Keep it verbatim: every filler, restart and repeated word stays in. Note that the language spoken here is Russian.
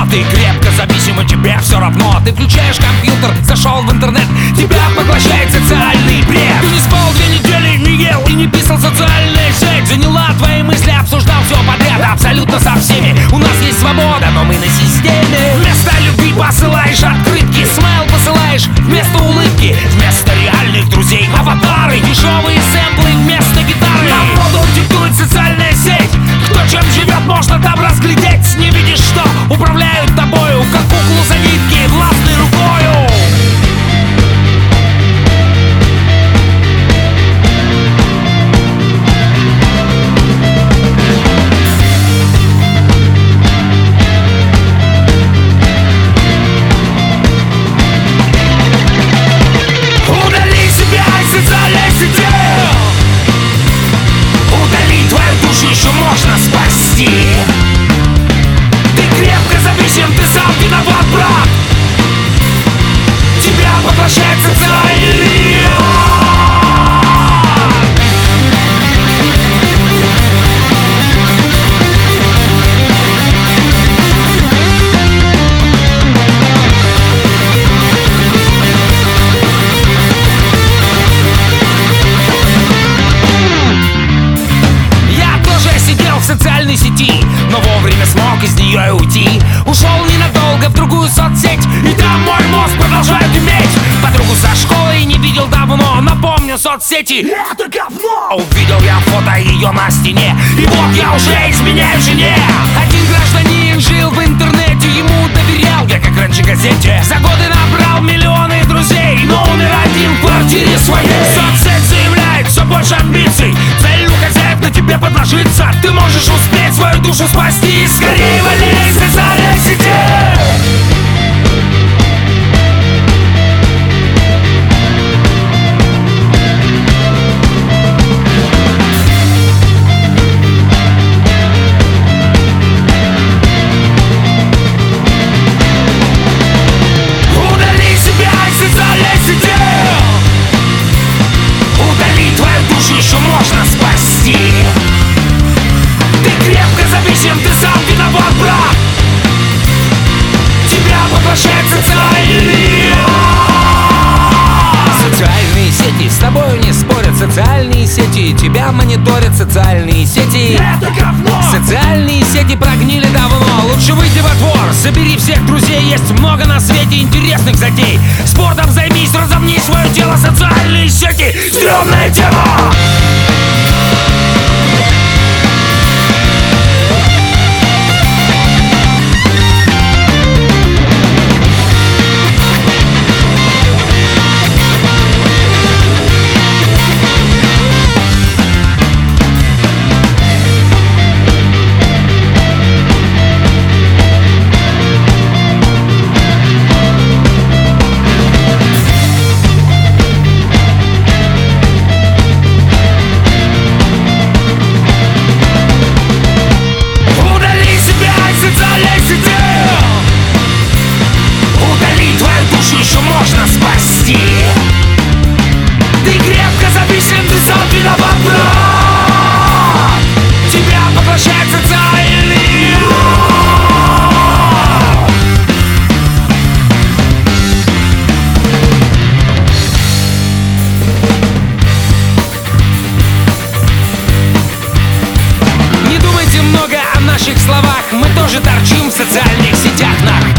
Ты крепко зависим, и тебе все равно. Ты включаешь компьютер, зашел в интернет, тебя поглощает социальный бред. Ты не спал две недели, не ел и не писал социальная сеть. Заняла твои мысли, обсуждал все подряд, абсолютно со всеми. У нас есть свобода, но мы на системе. Вместо любви посылаешь открытки, смайл посылаешь вместо улыбки, вместо реальных друзей аватары, дешевые сэмплы вместо гитары. Нам моду диктует социальная сеть. Кто чем живет, можно там разглядеть. Не видишь, что управляют тобою, как куклу за нитки, властной рукою. Удали себя из социальной сети. Удали твою душу, еще можно спасти. Ты крепко зависим, ты сам виноват, брат. Тебя поглощает социальный в социальной сети, но вовремя смог из нее уйти. Ушел ненадолго в другую соцсеть, и там мой мозг продолжает иметь. Подругу со школы не видел давно, напомню, соцсети — это говно. Увидел я фото ее на стене, и вот я уже изменяю жене. Один гражданин жил в интернете, ему доверял я, как раньше, газете. За годы набрал миллионы друзей, но умер один в квартире своей. Соцсеть заявляет все больше амбиций, цель у хозяев на тебе подложиться. Ты можешь успеть свою душу спасти. Скорее вали из социальной сети. Удали себя из социальной сети. Удали твою душу, еще можно спасти. Ты крепко зависим, ты сам виноват, брат. Тебя поглощает социальный. Социальные сети с тобой не спорят. Социальные сети тебя мониторят. Социальные сети — это говно. Социальные сети прогнили давно. Лучше выйди во двор, собери всех друзей. Есть много на свете интересных затей. Спортом займись, разомни свое тело. Социальные сети — стрёмная тема. Еще можно спасти. Ты крепко зависим, ты сам виноват, брат. Тебя поглощает социальный. Не думайте много о наших словах. Мы тоже торчим в социальных сетях, нах.